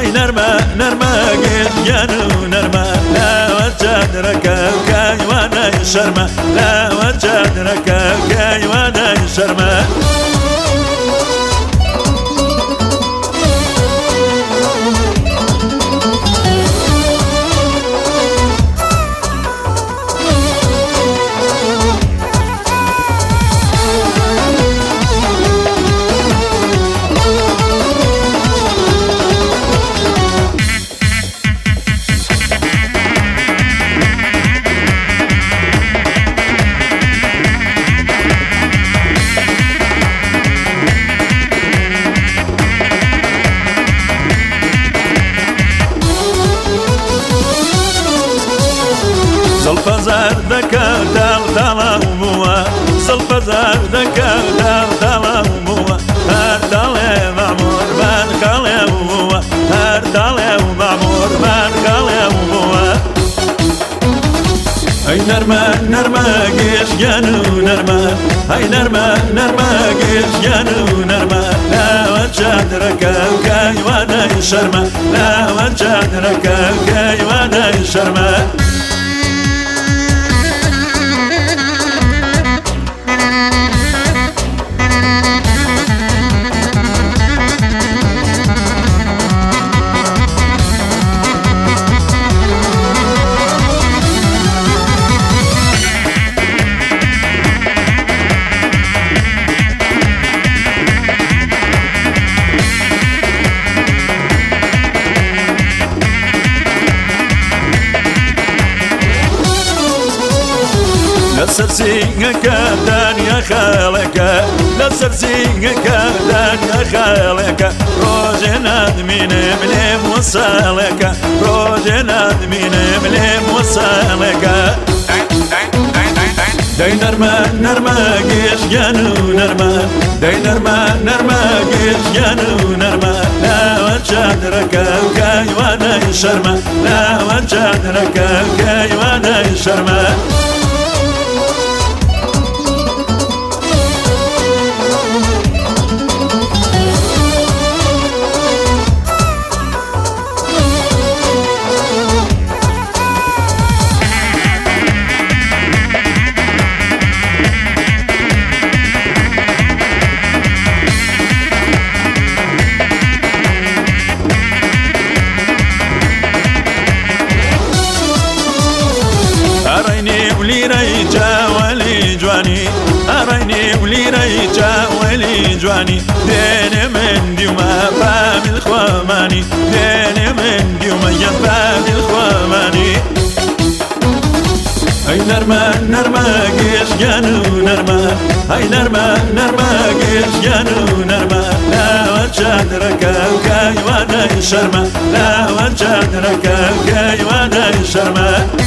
هاي نرمى قيل نرمى لا وجد ركب كاي وانا يشرمى لا وجد ركب كاي وانا يشرمى زلفزار ذكا دال دالا وموا زلفزار ذكا دال دالا وموا هر دالي معمور من قالي وموا هر دالي ومعمور من قالي وموا هاي نرمى قيش جانو نرمى هاي نرمى قيش جانو نرمى لا وجد ركب كاي وانا يشرمى لا وجد ركب كاي وانا يشرمى لسرسينك دنيا خالك لسرسينك دنيا خالك روجنا دمين مليم وصالك روجنا دمين مليم وصالك داي نرمى قيش جانو نرمى داي نرمى قيش جانو نرمى لا وجد ركب كاي وانا يشرمى لا وجد ركب كاي وانا يشرمى أريني ولي ريجا ولي جواني أريني ولي ريجا ولي جواني دين من ديوما باب الخواماني دين من ديوما باب الخواماني هاي نرمى قيش جانو نرمى هاي نرمى قيش جانو نرمى لا وجد ركب كاي وانا يشرمى لا وجد ركب كاي وانا يشرمى